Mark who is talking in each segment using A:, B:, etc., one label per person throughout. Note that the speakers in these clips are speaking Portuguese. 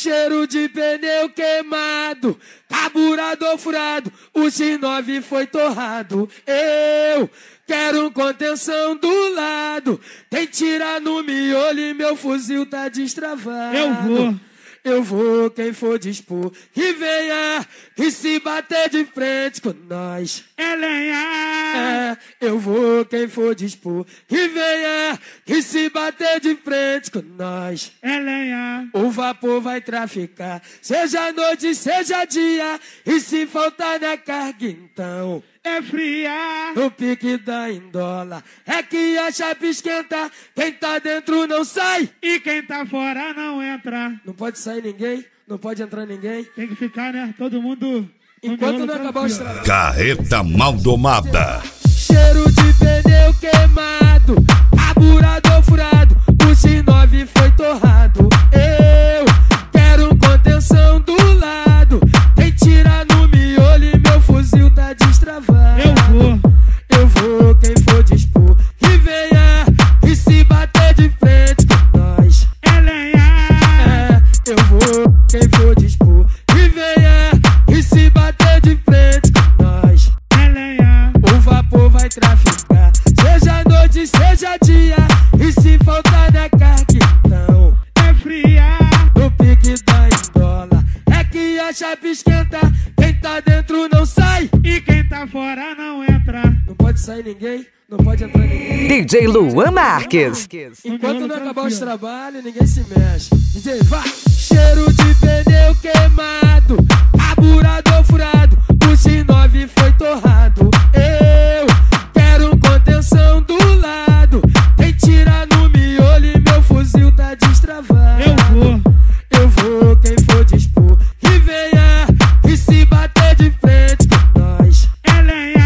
A: Cheiro de pneu queimado, carburador furado, o X9 foi torrado. Eu quero contenção do lado, tem tira no miolo e meu fuzil tá destravado. Eu vou, quem for dispor, que venha, que se bater de frente com nós.
B: É lenha.
A: Eu vou, quem for dispor, que venha, que se bater de frente com nós.
B: É lenha.
A: O vapor vai traficar, seja noite, seja dia, e se faltar na carga então
B: é fria.
A: no pique da Indola, é que a chapa esquenta, quem tá dentro não sai.
B: E quem tá fora não entra.
A: Não pode sair ninguém, não pode entrar ninguém.
B: Tem que ficar, né? Todo mundo...
A: Enquanto não acabar os trabalhos.
C: Carreta mal domada.
A: Cheiro de pneu queimado, carburador furado, o X9 foi torrado. Eu quero contenção do lado, tem tira no miolo e meu fuzil tá destravado. Eu vou, quem for dispor, que venha, e se bater de frente com nós.
B: É lenha.
A: Eu vou, quem for dispor, que venha, e se bater de frente com nós.
B: É lenha.
A: O vapor vai traficar, seja noite, seja dia, e se faltar na carga então
B: é fria.
A: no pique da Indola, é que a chapa esquenta, quem tá dentro não sai.
B: E quem tá fora não entra.
A: Não pode sair ninguém, não pode entrar ninguém.
D: DJ Luan Marques.
A: Enquanto não acabar os trabalhos, ninguém se mexe. DJ, vai! Cheiro de pneu queimado, carburador furado, o X9 foi torrado. Eu quero contenção do lado, tem tira no miolo e meu fuzil tá destravado. Eu vou, quem for dispor, que venha, e se bater de frente com nós.
B: É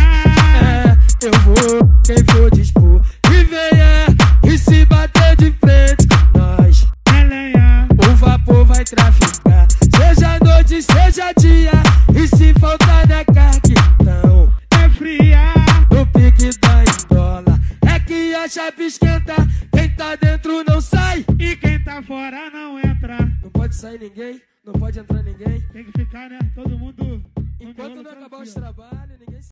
B: lenha.
A: Eu vou, quem for dispor, que venha, e se bater de frente com nós.
B: É lenha.
A: O vapor vai traficar, seja noite, seja dia, e se faltar na carga então
B: é fria.
A: no pique da Indola, é que a chapa esquenta, quem tá dentro não sai.
B: E quem tá fora não entra.
A: Não pode sair ninguém, não pode entrar ninguém.
B: Tem que ficar, né? Todo mundo...
A: Enquanto não acabar os trabalhos, ninguém se